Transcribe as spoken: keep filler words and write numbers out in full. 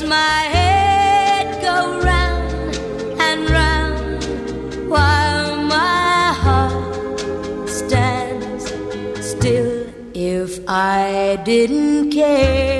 my head go round and round while my heart stands still. If I didn't care,